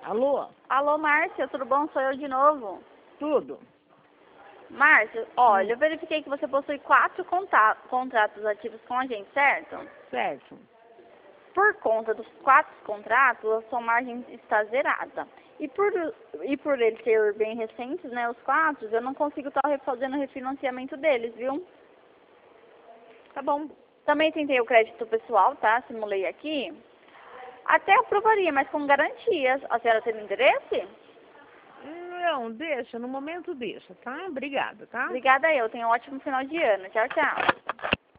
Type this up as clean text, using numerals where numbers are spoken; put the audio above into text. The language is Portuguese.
Alô? Alô, Márcia, tudo bom? Sou eu de novo. Tudo? Márcia, olha, eu verifiquei que você possui 4 contratos ativos com a gente, certo? Certo. Por conta dos 4 contratos, a sua margem está zerada. E por eles ser bem recentes, né, os 4, eu não consigo estar fazendo o refinanciamento deles, viu? Tá bom. Também tentei o crédito pessoal, tá? Simulei aqui. Até aprovaria, mas com garantias. A senhora tem interesse? Não, deixa, no momento deixa, tá? Obrigada, tá? Obrigada eu. Tenha um ótimo final de ano. Tchau, tchau.